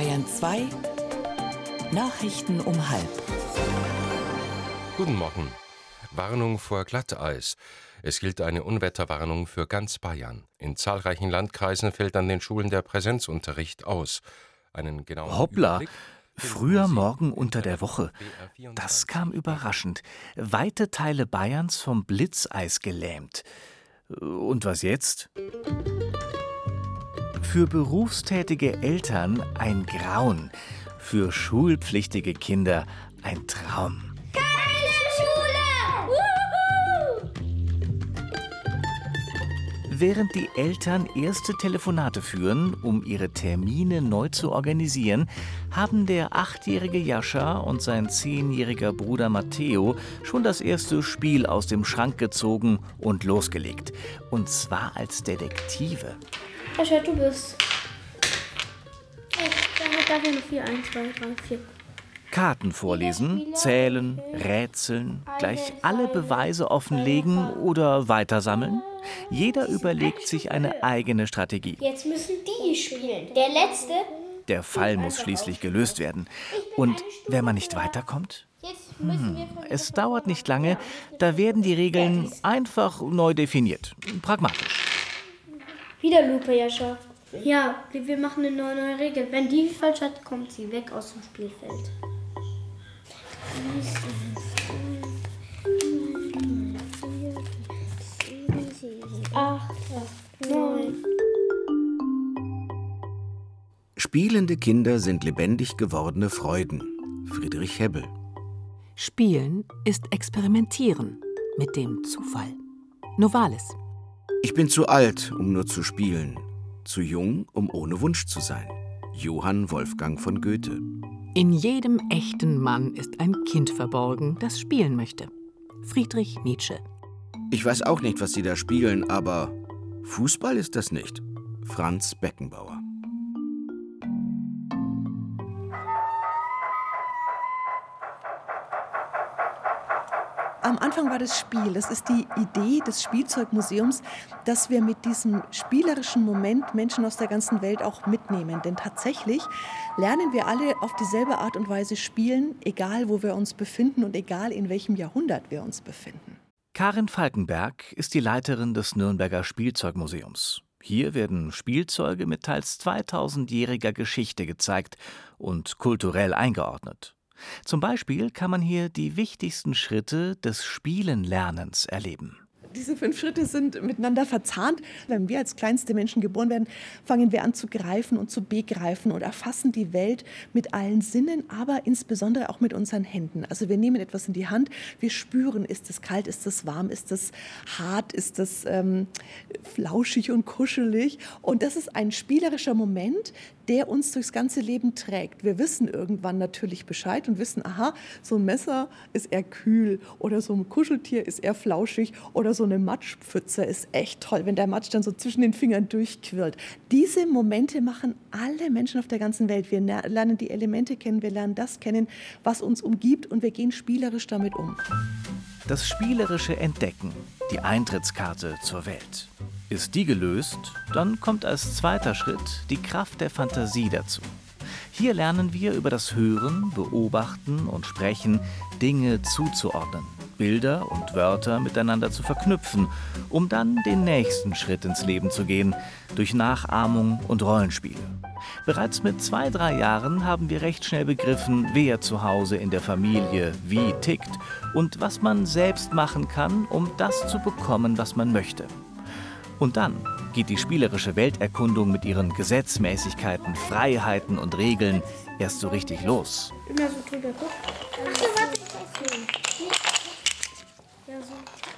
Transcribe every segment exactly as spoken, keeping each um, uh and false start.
Bayern zwei Nachrichten um halb. Guten Morgen. Warnung vor Glatteis. Es gilt eine Unwetterwarnung für ganz Bayern. In zahlreichen Landkreisen fällt an den Schulen der Präsenzunterricht aus. Einen genauen Hoppla, Überblick früher Morgen unter der Woche. Das kam überraschend. Weite Teile Bayerns vom Blitzeis gelähmt. Und was jetzt? Für berufstätige Eltern ein Grauen. Für schulpflichtige Kinder ein Traum. Während die Eltern erste Telefonate führen, um ihre Termine neu zu organisieren, haben der achtjährige Jascha und sein zehnjähriger Bruder Matteo schon das erste Spiel aus dem Schrank gezogen und losgelegt. Und zwar als Detektive. Jascha, du bist. Oh, da hat noch vier, eins, zwei, drei, vier. Karten vorlesen, zählen, rätseln, gleich alle Beweise offenlegen oder weitersammeln. Jeder überlegt sich eine eigene Strategie. Jetzt müssen die spielen. Der Letzte. Der Fall muss schließlich gelöst werden. Und wenn man nicht weiterkommt? Hm, es dauert nicht lange, da werden die Regeln einfach neu definiert. Pragmatisch. Wieder Lupe, Jascha. Ja, wir machen eine neue, neue Regel. Wenn die falsch hat, kommt sie weg aus dem Spielfeld. Acht, neun. Spielende Kinder sind lebendig gewordene Freuden. Friedrich Hebbel. Spielen ist Experimentieren mit dem Zufall. Novalis. Ich bin zu alt, um nur zu spielen, zu jung, um ohne Wunsch zu sein. Johann Wolfgang von Goethe. In jedem echten Mann ist ein Kind verborgen, das spielen möchte. Friedrich Nietzsche. Ich weiß auch nicht, was Sie da spielen, aber Fußball ist das nicht. Franz Beckenbauer. Am Anfang war das Spiel. Das ist die Idee des Spielzeugmuseums, dass wir mit diesem spielerischen Moment Menschen aus der ganzen Welt auch mitnehmen. Denn tatsächlich lernen wir alle auf dieselbe Art und Weise spielen, egal wo wir uns befinden und egal in welchem Jahrhundert wir uns befinden. Karin Falkenberg ist die Leiterin des Nürnberger Spielzeugmuseums. Hier werden Spielzeuge mit teils zweitausendjähriger Geschichte gezeigt und kulturell eingeordnet. Zum Beispiel kann man hier die wichtigsten Schritte des Spielenlernens erleben. Diese fünf Schritte sind miteinander verzahnt. Wenn wir als kleinste Menschen geboren werden, fangen wir an zu greifen und zu begreifen und erfassen die Welt mit allen Sinnen, aber insbesondere auch mit unseren Händen. Also wir nehmen etwas in die Hand, wir spüren, ist es kalt, ist es warm, ist es hart, ist es ähm, flauschig und kuschelig. Und das ist ein spielerischer Moment, der uns durchs ganze Leben trägt. Wir wissen irgendwann natürlich Bescheid und wissen, aha, so ein Messer ist eher kühl oder so ein Kuscheltier ist eher flauschig oder so eine Matschpfütze ist echt toll, wenn der Matsch dann so zwischen den Fingern durchquirlt. Diese Momente machen alle Menschen auf der ganzen Welt. Wir lernen die Elemente kennen, wir lernen das kennen, was uns umgibt und wir gehen spielerisch damit um. Das spielerische Entdecken, die Eintrittskarte zur Welt. Ist die gelöst, dann kommt als zweiter Schritt die Kraft der Fantasie dazu. Hier lernen wir über das Hören, Beobachten und Sprechen Dinge zuzuordnen, Bilder und Wörter miteinander zu verknüpfen, um dann den nächsten Schritt ins Leben zu gehen, durch Nachahmung und Rollenspiele. Bereits mit zwei, drei Jahren haben wir recht schnell begriffen, wer zu Hause in der Familie wie tickt und was man selbst machen kann, um das zu bekommen, was man möchte. Und dann geht die spielerische Welterkundung mit ihren Gesetzmäßigkeiten, Freiheiten und Regeln erst so richtig los. Immer so drüber gucken. Ach so, warte, ich weiß nicht. Ja, so.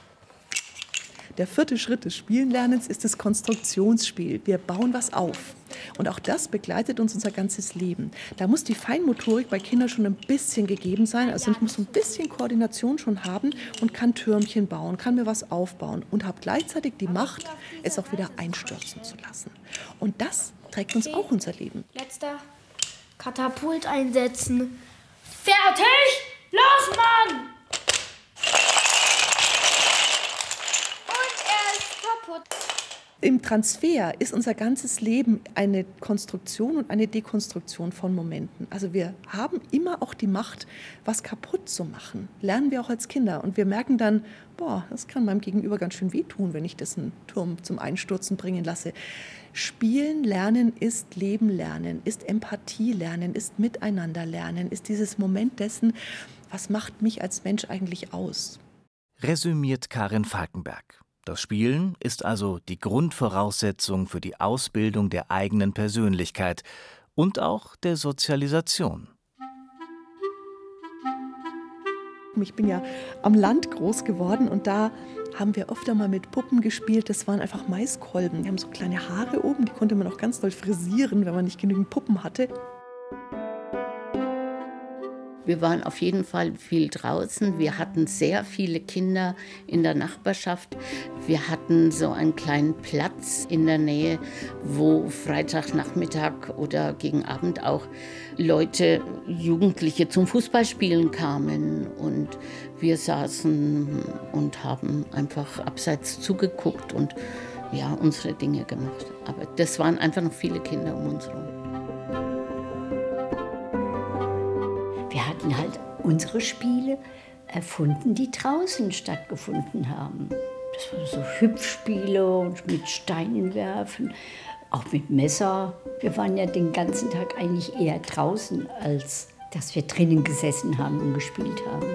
Der vierte Schritt des Spielenlernens ist das Konstruktionsspiel. Wir bauen was auf. Und auch das begleitet uns unser ganzes Leben. Da muss die Feinmotorik bei Kindern schon ein bisschen gegeben sein. Also ich muss ein bisschen Koordination schon haben und kann Türmchen bauen, kann mir was aufbauen und habe gleichzeitig die Macht, es auch wieder einstürzen zu lassen. Und das trägt uns auch unser Leben. Letzter. Katapult einsetzen. Fertig! Los, Mann! Und er ist kaputt. Im Transfer ist unser ganzes Leben eine Konstruktion und eine Dekonstruktion von Momenten. Also wir haben immer auch die Macht, was kaputt zu machen. Lernen wir auch als Kinder. Und wir merken dann, boah, das kann meinem Gegenüber ganz schön wehtun, wenn ich dessen Turm zum Einstürzen bringen lasse. Spielen lernen ist Leben lernen, ist Empathie lernen, ist Miteinander lernen, ist dieses Moment dessen, was macht mich als Mensch eigentlich aus. Resümiert Karin Falkenberg. Das Spielen ist also die Grundvoraussetzung für die Ausbildung der eigenen Persönlichkeit und auch der Sozialisation. Ich bin ja am Land groß geworden und da haben wir öfter mal mit Puppen gespielt. Das waren einfach Maiskolben. Die haben so kleine Haare oben, die konnte man auch ganz doll frisieren, wenn man nicht genügend Puppen hatte. Wir waren auf jeden Fall viel draußen. Wir hatten sehr viele Kinder in der Nachbarschaft. Wir hatten so einen kleinen Platz in der Nähe, wo Freitagnachmittag oder gegen Abend auch Leute, Jugendliche zum Fußballspielen kamen. Und wir saßen und haben einfach abseits zugeguckt und ja, unsere Dinge gemacht. Aber das waren einfach noch viele Kinder um uns herum. Wir hatten halt unsere Spiele erfunden, die draußen stattgefunden haben. Das waren so Hüpfspiele und mit Steinen werfen, auch mit Messer. Wir waren ja den ganzen Tag eigentlich eher draußen, als dass wir drinnen gesessen haben und gespielt haben.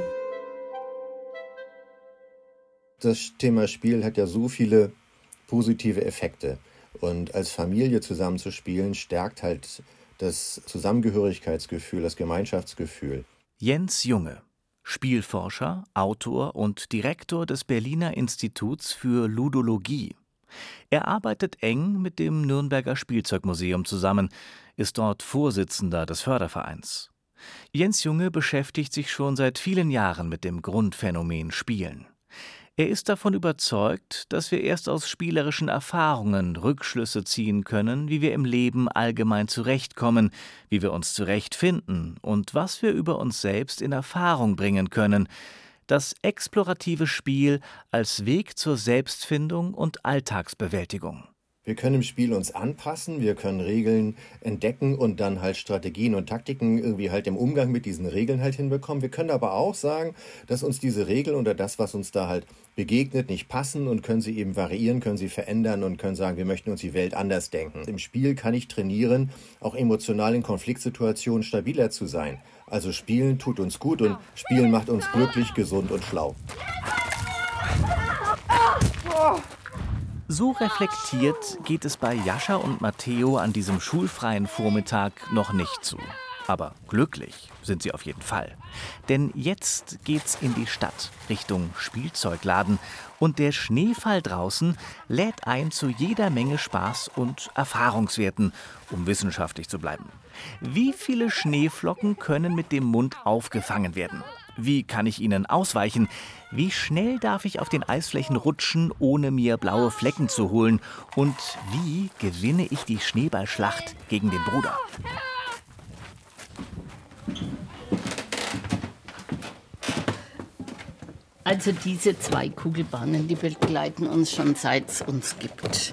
Das Thema Spiel hat ja so viele positive Effekte. Und als Familie zusammen zu spielen, stärkt halt das Zusammengehörigkeitsgefühl, das Gemeinschaftsgefühl. Jens Junge, Spielforscher, Autor und Direktor des Berliner Instituts für Ludologie. Er arbeitet eng mit dem Nürnberger Spielzeugmuseum zusammen, ist dort Vorsitzender des Fördervereins. Jens Junge beschäftigt sich schon seit vielen Jahren mit dem Grundphänomen Spielen. Er ist davon überzeugt, dass wir erst aus spielerischen Erfahrungen Rückschlüsse ziehen können, wie wir im Leben allgemein zurechtkommen, wie wir uns zurechtfinden und was wir über uns selbst in Erfahrung bringen können. Das explorative Spiel als Weg zur Selbstfindung und Alltagsbewältigung. Wir können im Spiel uns anpassen, wir können Regeln entdecken und dann halt Strategien und Taktiken irgendwie halt im Umgang mit diesen Regeln halt hinbekommen. Wir können aber auch sagen, dass uns diese Regeln oder das, was uns da halt begegnet, nicht passen und können sie eben variieren, können sie verändern und können sagen, wir möchten uns die Welt anders denken. Im Spiel kann ich trainieren, auch emotional in Konfliktsituationen stabiler zu sein. Also Spielen tut uns gut und Spielen macht uns glücklich, gesund und schlau. So reflektiert geht es bei Jascha und Matteo an diesem schulfreien Vormittag noch nicht zu. Aber glücklich sind sie auf jeden Fall. Denn jetzt geht's in die Stadt, Richtung Spielzeugladen. Und der Schneefall draußen lädt ein zu jeder Menge Spaß und Erfahrungswerten, um wissenschaftlich zu bleiben. Wie viele Schneeflocken können mit dem Mund aufgefangen werden? Wie kann ich ihnen ausweichen? Wie schnell darf ich auf den Eisflächen rutschen, ohne mir blaue Flecken zu holen? Und wie gewinne ich die Schneeballschlacht gegen den Bruder? Also diese zwei Kugelbahnen, die begleiten uns schon seit es uns gibt.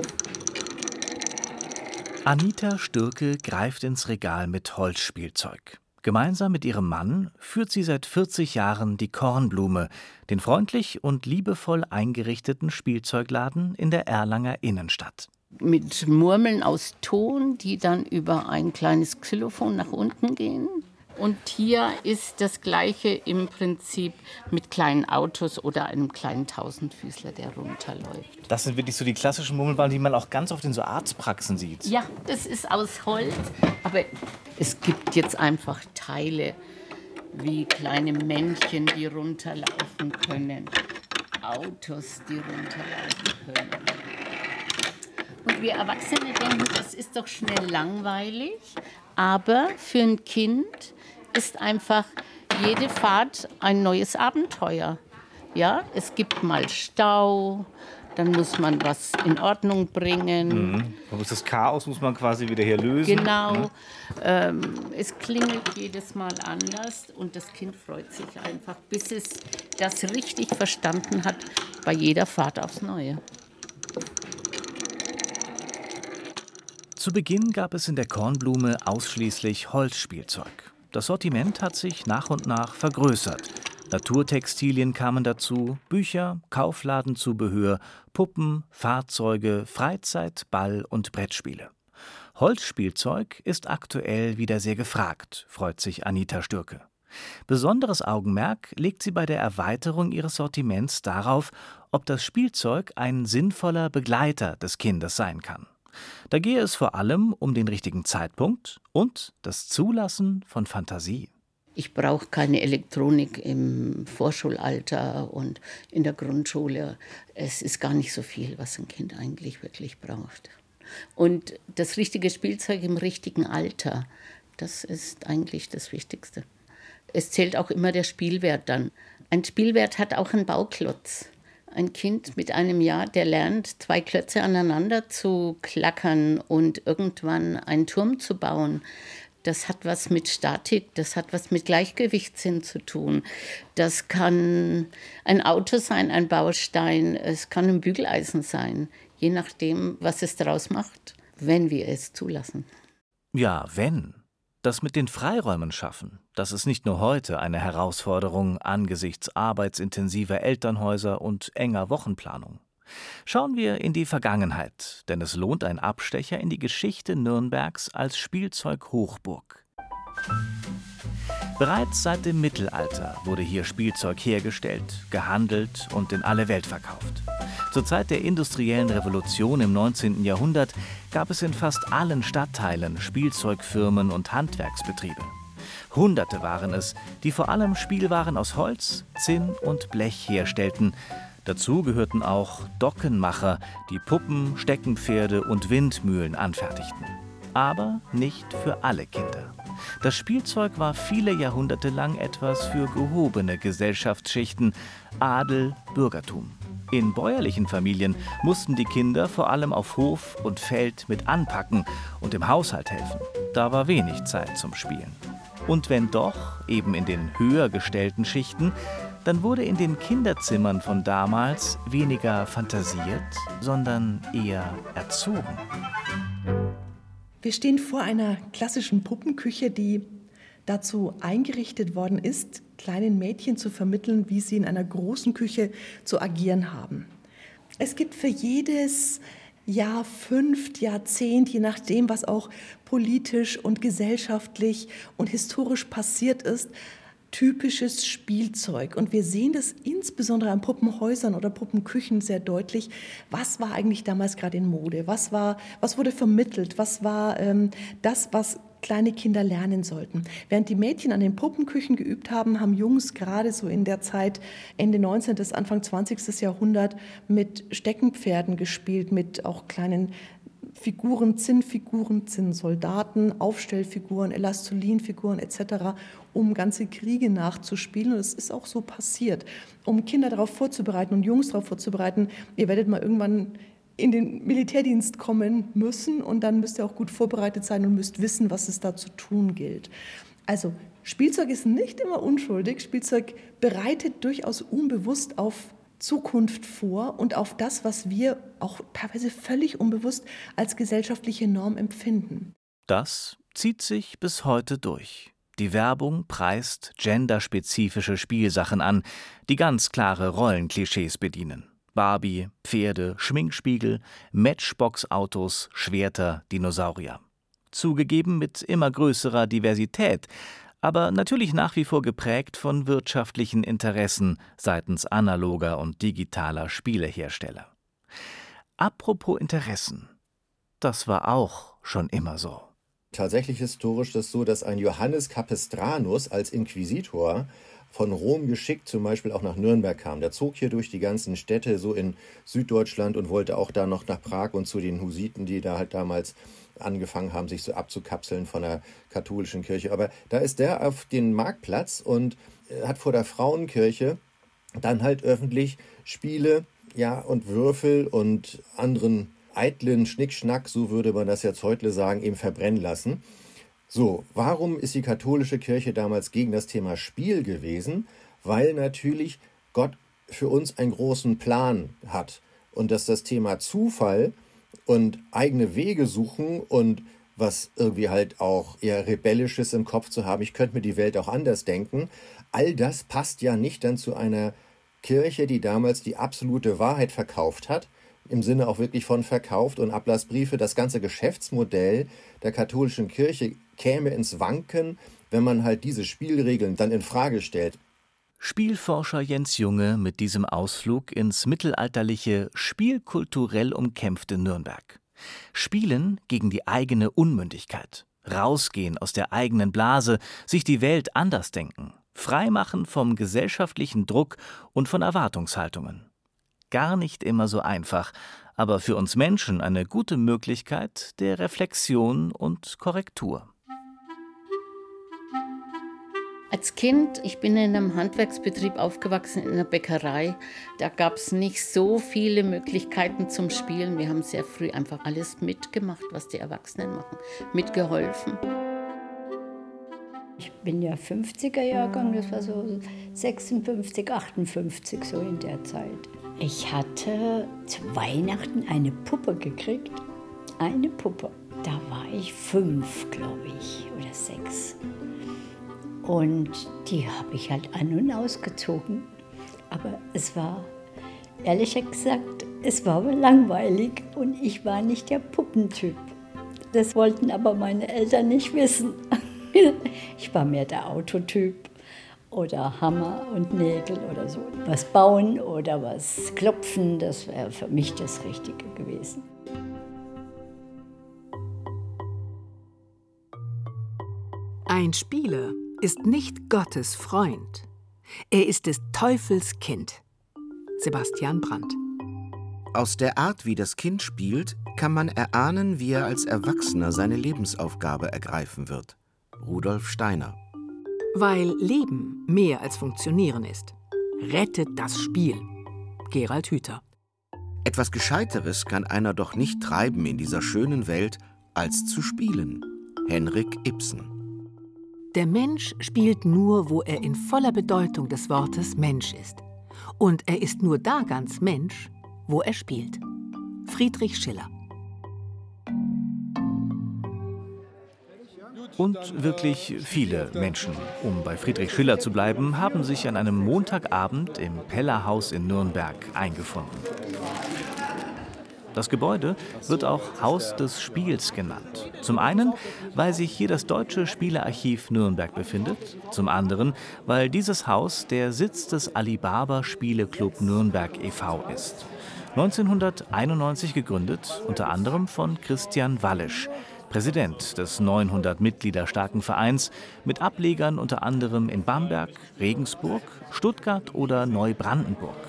Anita Stürke greift ins Regal mit Holzspielzeug. Gemeinsam mit ihrem Mann führt sie seit vierzig Jahren die Kornblume, den freundlich und liebevoll eingerichteten Spielzeugladen in der Erlanger Innenstadt. Mit Murmeln aus Ton, die dann über ein kleines Xylophon nach unten gehen. Und hier ist das Gleiche im Prinzip mit kleinen Autos oder einem kleinen Tausendfüßler, der runterläuft. Das sind wirklich so die klassischen Murmelbahnen, die man auch ganz oft in so Arztpraxen sieht. Ja, das ist aus Holz, aber es gibt jetzt einfach Teile wie kleine Männchen, die runterlaufen können, Autos, die runterlaufen können. Und wir Erwachsene denken, das ist doch schnell langweilig, aber für ein Kind ist einfach jede Fahrt ein neues Abenteuer. Ja, es gibt mal Stau, dann muss man was in Ordnung bringen. Mhm. Das Chaos muss man quasi wieder hier lösen. Genau. Mhm. Ähm, es klingelt jedes Mal anders und das Kind freut sich einfach, bis es das richtig verstanden hat, bei jeder Fahrt aufs Neue. Zu Beginn gab es in der Kornblume ausschließlich Holzspielzeug. Das Sortiment hat sich nach und nach vergrößert. Naturtextilien kamen dazu, Bücher, Kaufladenzubehör, Puppen, Fahrzeuge, Freizeit-, Ball- und Brettspiele. Holzspielzeug ist aktuell wieder sehr gefragt, freut sich Anita Stürke. Besonderes Augenmerk legt sie bei der Erweiterung ihres Sortiments darauf, ob das Spielzeug ein sinnvoller Begleiter des Kindes sein kann. Da gehe es vor allem um den richtigen Zeitpunkt und das Zulassen von Fantasie. Ich brauche keine Elektronik im Vorschulalter und in der Grundschule. Es ist gar nicht so viel, was ein Kind eigentlich wirklich braucht. Und das richtige Spielzeug im richtigen Alter, das ist eigentlich das Wichtigste. Es zählt auch immer der Spielwert dann. Ein Spielwert hat auch einen Bauklotz. Ein Kind mit einem Jahr, der lernt, zwei Klötze aneinander zu klackern und irgendwann einen Turm zu bauen. Das hat was mit Statik, das hat was mit Gleichgewichtssinn zu tun. Das kann ein Auto sein, ein Baustein, es kann ein Bügeleisen sein, je nachdem, was es daraus macht, wenn wir es zulassen. Ja, wenn. Das mit den Freiräumen schaffen, das ist nicht nur heute eine Herausforderung angesichts arbeitsintensiver Elternhäuser und enger Wochenplanung. Schauen wir in die Vergangenheit, denn es lohnt ein Abstecher in die Geschichte Nürnbergs als Spielzeughochburg. Bereits seit dem Mittelalter wurde hier Spielzeug hergestellt, gehandelt und in alle Welt verkauft. Zur Zeit der industriellen Revolution im neunzehnten Jahrhundert gab es in fast allen Stadtteilen Spielzeugfirmen und Handwerksbetriebe. Hunderte waren es, die vor allem Spielwaren aus Holz, Zinn und Blech herstellten. Dazu gehörten auch Dockenmacher, die Puppen, Steckenpferde und Windmühlen anfertigten. Aber nicht für alle Kinder. Das Spielzeug war viele Jahrhunderte lang etwas für gehobene Gesellschaftsschichten, Adel, Bürgertum. In bäuerlichen Familien mussten die Kinder vor allem auf Hof und Feld mit anpacken und im Haushalt helfen. Da war wenig Zeit zum Spielen. Und wenn doch, eben in den höher gestellten Schichten, dann wurde in den Kinderzimmern von damals weniger fantasiert, sondern eher erzogen. Wir stehen vor einer klassischen Puppenküche, die dazu eingerichtet worden ist, kleinen Mädchen zu vermitteln, wie sie in einer großen Küche zu agieren haben. Es gibt für jedes Jahr, fünf, Jahrzehnt, je nachdem, was auch politisch und gesellschaftlich und historisch passiert ist, typisches Spielzeug. Und wir sehen das insbesondere an Puppenhäusern oder Puppenküchen sehr deutlich. Was war eigentlich damals gerade in Mode? Was war, was wurde vermittelt? Was war ähm, das, was kleine Kinder lernen sollten? Während die Mädchen an den Puppenküchen geübt haben, haben Jungs gerade so in der Zeit Ende neunzehnten. Anfang zwanzigsten. Jahrhundert mit Steckenpferden gespielt, mit auch kleinen Figuren, Zinnfiguren, Zinnsoldaten, Aufstellfiguren, Elastolinfiguren et cetera, um ganze Kriege nachzuspielen. Und es ist auch so passiert, um Kinder darauf vorzubereiten und Jungs darauf vorzubereiten, ihr werdet mal irgendwann in den Militärdienst kommen müssen und dann müsst ihr auch gut vorbereitet sein und müsst wissen, was es da zu tun gilt. Also Spielzeug ist nicht immer unschuldig. Spielzeug bereitet durchaus unbewusst auf Zukunft vor und auf das, was wir auch teilweise völlig unbewusst als gesellschaftliche Norm empfinden. Das zieht sich bis heute durch. Die Werbung preist genderspezifische Spielsachen an, die ganz klare Rollenklischees bedienen. Barbie, Pferde, Schminkspiegel, Matchbox-Autos, Schwerter, Dinosaurier. Zugegeben mit immer größerer Diversität, aber natürlich nach wie vor geprägt von wirtschaftlichen Interessen seitens analoger und digitaler Spielehersteller. Apropos Interessen, das war auch schon immer so. Tatsächlich historisch ist es so, dass ein Johannes Capestranus als Inquisitor von Rom geschickt zum Beispiel auch nach Nürnberg kam. Der zog hier durch die ganzen Städte so in Süddeutschland und wollte auch da noch nach Prag und zu den Hussiten, die da halt damals angefangen haben, sich so abzukapseln von der katholischen Kirche. Aber da ist der auf den Marktplatz und hat vor der Frauenkirche dann halt öffentlich Spiele, ja, und Würfel und anderen eitlen Schnickschnack, so würde man das jetzt heute sagen, eben verbrennen lassen. So, warum ist die katholische Kirche damals gegen das Thema Spiel gewesen? Weil natürlich Gott für uns einen großen Plan hat und dass das Thema Zufall und eigene Wege suchen und was irgendwie halt auch eher Rebellisches im Kopf zu haben, ich könnte mir die Welt auch anders denken, all das passt ja nicht dann zu einer Kirche, die damals die absolute Wahrheit verkauft hat, im Sinne auch wirklich von verkauft und Ablassbriefe. Das ganze Geschäftsmodell der katholischen Kirche käme ins Wanken, wenn man halt diese Spielregeln dann in Frage stellt. Spielforscher Jens Junge mit diesem Ausflug ins mittelalterliche, spielkulturell umkämpfte Nürnberg. Spielen gegen die eigene Unmündigkeit. Rausgehen aus der eigenen Blase, sich die Welt anders denken. Freimachen vom gesellschaftlichen Druck und von Erwartungshaltungen. Gar nicht immer so einfach, aber für uns Menschen eine gute Möglichkeit der Reflexion und Korrektur. Als Kind, ich bin in einem Handwerksbetrieb aufgewachsen, in einer Bäckerei. Da gab es nicht so viele Möglichkeiten zum Spielen. Wir haben sehr früh einfach alles mitgemacht, was die Erwachsenen machen, mitgeholfen. Ich bin ja fünfziger Jahrgang, das war so sechsundfünfzig, achtundfünfzig, so in der Zeit. Ich hatte zu Weihnachten eine Puppe gekriegt. Eine Puppe. Da war ich fünf, glaube ich, oder sechs. Und die habe ich halt an- und ausgezogen. Aber es war, ehrlich gesagt, es war aber langweilig und ich war nicht der Puppentyp. Das wollten aber meine Eltern nicht wissen. Ich war mehr der Autotyp oder Hammer und Nägel oder so. Was bauen oder was klopfen, das wäre für mich das Richtige gewesen. Ein Spieler ist nicht Gottes Freund. Er ist des Teufels Kind. Sebastian Brandt. Aus der Art, wie das Kind spielt, kann man erahnen, wie er als Erwachsener seine Lebensaufgabe ergreifen wird. Rudolf Steiner. Weil Leben mehr als Funktionieren ist, rettet das Spiel. Gerald Hüther. Etwas Gescheiteres kann einer doch nicht treiben in dieser schönen Welt, als zu spielen. Henrik Ibsen. Der Mensch spielt nur, wo er in voller Bedeutung des Wortes Mensch ist. Und er ist nur da ganz Mensch, wo er spielt. Friedrich Schiller. Und wirklich viele Menschen, um bei Friedrich Schiller zu bleiben, haben sich an einem Montagabend im Pellerhaus in Nürnberg eingefunden. Das Gebäude wird auch Haus des Spiels genannt. Zum einen, weil sich hier das Deutsche Spielearchiv Nürnberg befindet, zum anderen, weil dieses Haus der Sitz des Alibaba Spieleclub Nürnberg e V ist. neunzehnhunderteinundneunzig gegründet, unter anderem von Christian Wallisch, Präsident des neunhundert Mitglieder starken Vereins, mit Ablegern unter anderem in Bamberg, Regensburg, Stuttgart oder Neubrandenburg.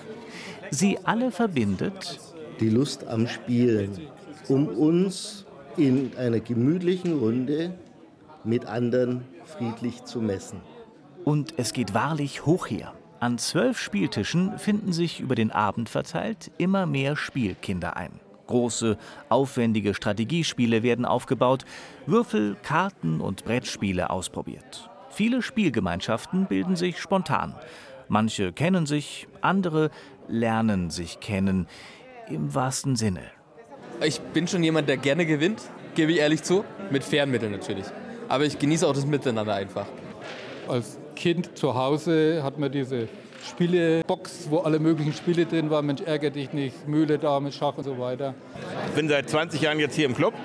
Sie alle verbindet die Lust am Spielen, um uns in einer gemütlichen Runde mit anderen friedlich zu messen. Und es geht wahrlich hoch her. An zwölf Spieltischen finden sich über den Abend verteilt immer mehr Spielkinder ein. Große, aufwendige Strategiespiele werden aufgebaut, Würfel-, Karten- und Brettspiele ausprobiert. Viele Spielgemeinschaften bilden sich spontan. Manche kennen sich, andere lernen sich kennen. Im wahrsten Sinne. Ich bin schon jemand, der gerne gewinnt, gebe ich ehrlich zu. Mit fairen Mitteln natürlich. Aber ich genieße auch das Miteinander einfach. Als Kind zu Hause hat man diese Spielebox, wo alle möglichen Spiele drin waren. Mensch, ärgere dich nicht, Mühle, Dame, Schach und so weiter. Ich bin seit zwanzig Jahren jetzt hier im Club.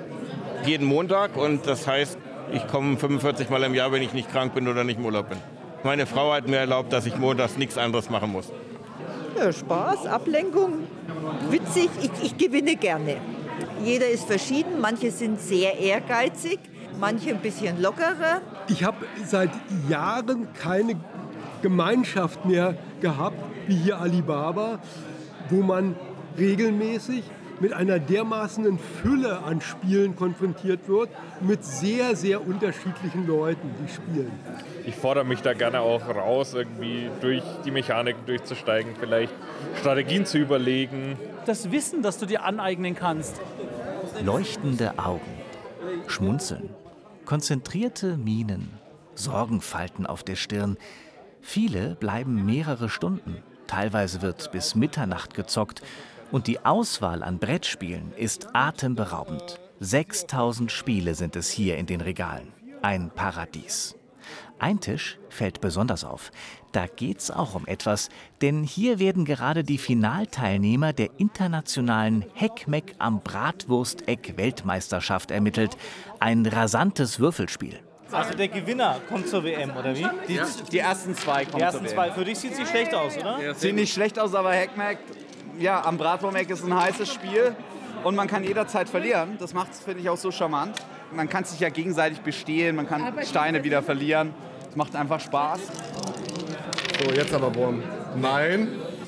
Jeden Montag. Und das heißt, ich komme fünfundvierzig Mal im Jahr, wenn ich nicht krank bin oder nicht im Urlaub bin. Meine Frau hat mir erlaubt, dass ich montags nichts anderes machen muss. Ja, Spaß, Ablenkung, witzig, ich, ich gewinne gerne. Jeder ist verschieden, manche sind sehr ehrgeizig, manche ein bisschen lockerer. Ich habe seit Jahren keine Gemeinschaft mehr gehabt, wie hier Alibaba, wo man regelmäßig mit einer dermaßenen Fülle an Spielen konfrontiert wird, mit sehr, sehr unterschiedlichen Leuten, die spielen. Ich fordere mich da gerne auch raus, irgendwie durch die Mechaniken durchzusteigen, vielleicht Strategien zu überlegen. Das Wissen, das du dir aneignen kannst. Leuchtende Augen, Schmunzeln, konzentrierte Mienen, Sorgenfalten auf der Stirn. Viele bleiben mehrere Stunden. Teilweise wird bis Mitternacht gezockt. Und die Auswahl an Brettspielen ist atemberaubend. sechstausend Spiele sind es hier in den Regalen. Ein Paradies. Ein Tisch fällt besonders auf. Da geht's auch um etwas, denn hier werden gerade die Finalteilnehmer der internationalen Heckmeck am Bratwursteck-Weltmeisterschaft ermittelt. Ein rasantes Würfelspiel. Also der Gewinner kommt zur W M, oder wie? Die, die ersten zwei kommen Die ersten zur zwei. W M. Für dich sieht es nicht schlecht aus, oder? Sieht nicht schlecht aus, aber Heckmeck, ja, am Bratwurmeck ist ein heißes Spiel und man kann jederzeit verlieren. Das macht es, finde ich, auch so charmant. Man kann sich ja gegenseitig bestehlen, man kann Steine wieder verlieren. Es macht einfach Spaß. So, jetzt aber Wurm. Nein.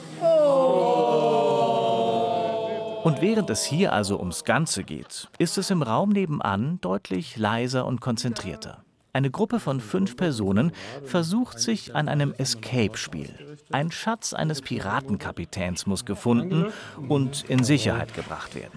Und während es hier also ums Ganze geht, ist es im Raum nebenan deutlich leiser und konzentrierter. Eine Gruppe von fünf Personen versucht sich an einem Escape-Spiel. Ein Schatz eines Piratenkapitäns muss gefunden und in Sicherheit gebracht werden.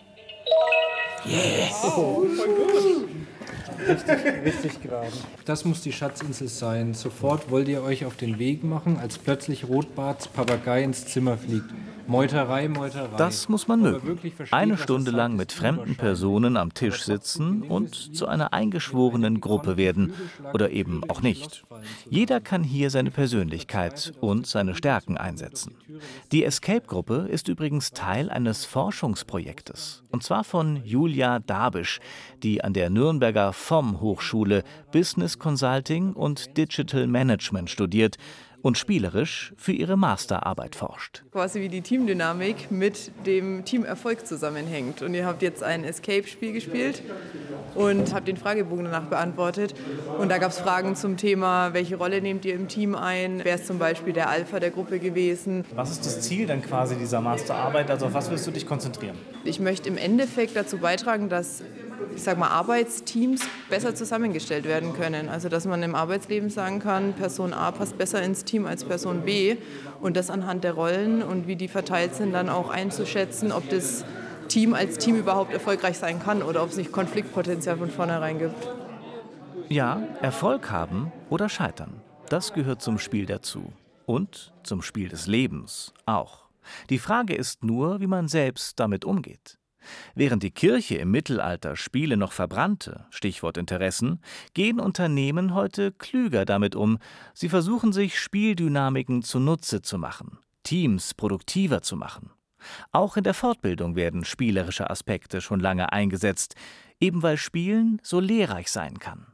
Yes! Oh, voll gut. Richtig, richtig geraten. Das muss die Schatzinsel sein. Sofort wollt ihr euch auf den Weg machen, als plötzlich Rotbarts Papagei ins Zimmer fliegt. Meuterei, Meuterei. Das muss man mögen. Eine Stunde lang mit fremden Personen am Tisch sitzen und zu einer eingeschworenen Gruppe werden. Oder eben auch nicht. Jeder kann hier seine Persönlichkeit und seine Stärken einsetzen. Die Escape-Gruppe ist übrigens Teil eines Forschungsprojektes. Und zwar von Julia Dabisch, die an der Nürnberger F O M-Hochschule Business Consulting und Digital Management studiert und spielerisch für ihre Masterarbeit forscht. Quasi wie die Teamdynamik mit dem Teamerfolg zusammenhängt. Und ihr habt jetzt ein Escape-Spiel gespielt und habt den Fragebogen danach beantwortet. Und da gab es Fragen zum Thema, welche Rolle nehmt ihr im Team ein? Wer ist zum Beispiel der Alpha der Gruppe gewesen? Was ist das Ziel dann quasi dieser Masterarbeit? Also auf was willst du dich konzentrieren? Ich möchte im Endeffekt dazu beitragen, dass ich sag mal, Arbeitsteams besser zusammengestellt werden können. Also dass man im Arbeitsleben sagen kann, Person A passt besser ins Team als Person B und das anhand der Rollen und wie die verteilt sind, dann auch einzuschätzen, ob das Team als Team überhaupt erfolgreich sein kann oder ob es nicht Konfliktpotenzial von vornherein gibt. Ja, Erfolg haben oder scheitern, das gehört zum Spiel dazu. Und zum Spiel des Lebens auch. Die Frage ist nur, wie man selbst damit umgeht. Während die Kirche im Mittelalter Spiele noch verbrannte, Stichwort Interessen, gehen Unternehmen heute klüger damit um. Sie versuchen sich Spieldynamiken zunutze zu machen, Teams produktiver zu machen. Auch in der Fortbildung werden spielerische Aspekte schon lange eingesetzt, eben weil Spielen so lehrreich sein kann.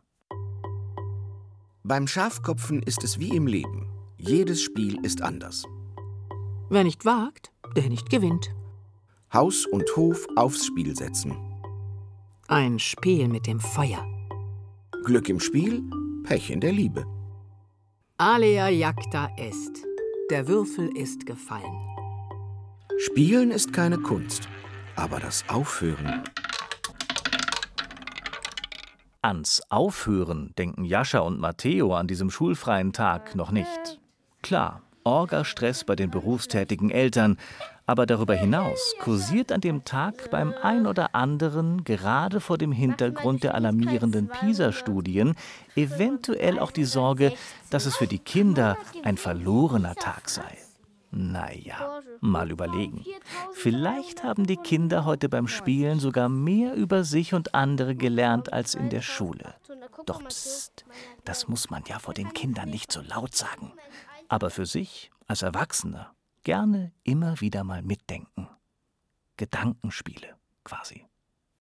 Beim Schafkopfen ist es wie im Leben. Jedes Spiel ist anders. Wer nicht wagt, der nicht gewinnt. Haus und Hof aufs Spiel setzen. Ein Spiel mit dem Feuer. Glück im Spiel, Pech in der Liebe. Alea jacta est. Der Würfel ist gefallen. Spielen ist keine Kunst, aber das Aufhören. Ans Aufhören denken Jascha und Matteo an diesem schulfreien Tag noch nicht. Klar, Orga-Stress bei den berufstätigen Eltern, aber darüber hinaus kursiert an dem Tag beim ein oder anderen, gerade vor dem Hintergrund der alarmierenden PISA-Studien, eventuell auch die Sorge, dass es für die Kinder ein verlorener Tag sei. Naja, mal überlegen. Vielleicht haben die Kinder heute beim Spielen sogar mehr über sich und andere gelernt als in der Schule. Doch pst, das muss man ja vor den Kindern nicht so laut sagen. Aber für sich, als Erwachsener, gerne immer wieder mal mitdenken. Gedankenspiele quasi.